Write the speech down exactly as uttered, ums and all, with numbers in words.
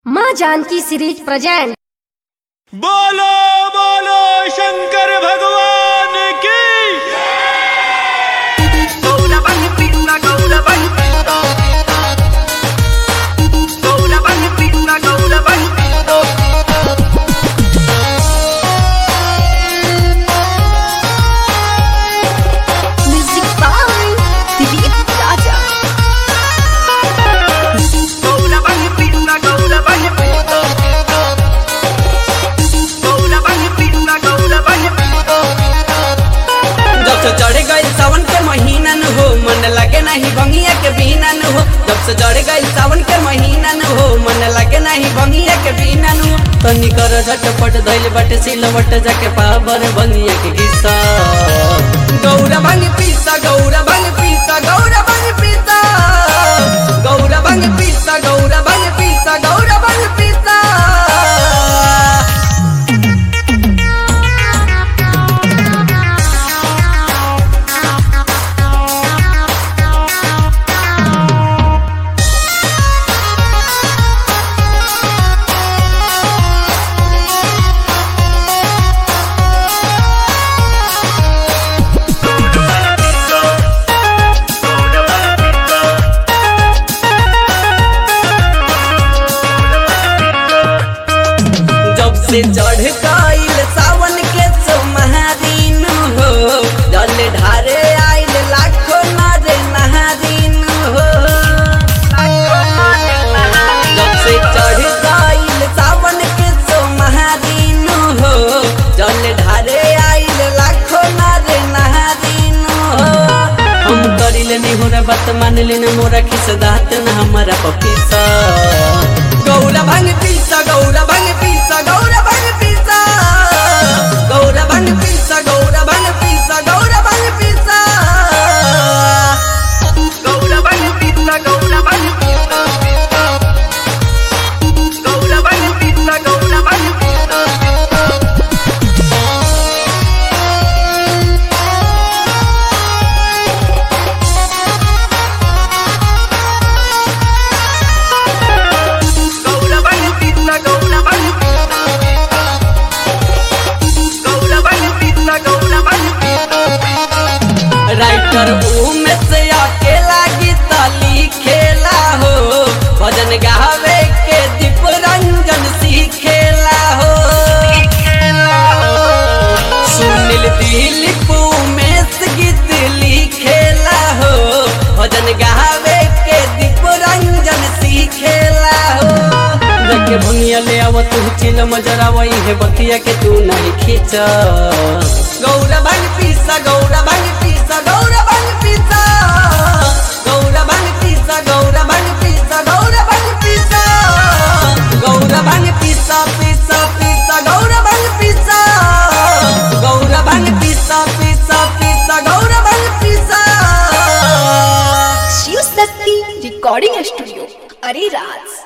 माँ Janaki series present. बोलो बोलो शंकर भगवान की। गौरा बन पीता गौरा बन पीता गौरा बन पीता गौरा बन पीता म्यूजिक बाय दिलीप राजा। गौरा बन पीता गौरा बन पीता गौरा बन पीता गौरा बन पीता। जब से चढ़ गई सावन के महीना न हो मन लगे नहीं भंगिया के बिना न हो। जब से चढ़ गई सावन के महीना न हो मन लगे नहीं भंगिया के बिना न हो। तनी कर झटपट धइल बट सिलवट जाके पावर भंगिया के किस्सा। गौरा भंग पीसा गौरा भंग पीसा गौरा भंग पीसा गौरा भंग पीसा गौरा भंग पीसा गौरा भंग पीसा। से चढ़ गईल सावन के सोमहारीन हो जल ढारे आइल लाखों नारे नहारीन हो। जब से चढ़ गईल सावन के सोमहारीन हो जल ढारे आइल लाखों नारे नहारीन हो। हम करिले नहीं हो बात मान लेना मोरा खिस दात न हमारा पपीसा। गौरा भंग पीसा गौरा भंग पीसा गौरा भंग पीसा गौरा भंग पीसा गौरा भंग पीसा गौरा भंग पीसा। गौरा बन पीता गौरा बन पीता गौरा बन पीता गौरा बन पीता। गौरा बन पीता गौरा बन पीता गौरा बन पीता गौरा बन पीता। राइटर उमेश से अकेला गीत लिखेला हो भजन गावे के दीप रंजन सीखेला हो। सुनील दिलीप उमेश गीत लिखेला हो भजन गावे के दीप रंजन सीखेला हो। देखे भंगिया ले आव तू चिल मजरा वही है बतिया के तू नहीं खींच। गौरा भंग पीसा गौरा भंग पीसा गौरा भंग पीसा गौरा भंग पीसा गौरा भंग पीसा गौरा भंग पीसा गौरा भंग पीसा पीसा पीसा गौरा भंग पीसा गौरा भंग पीसा पीसा पीसा गौरा भंग पीसा। शिव शक्ति रिकॉर्डिंग स्टूडियो अरे राज।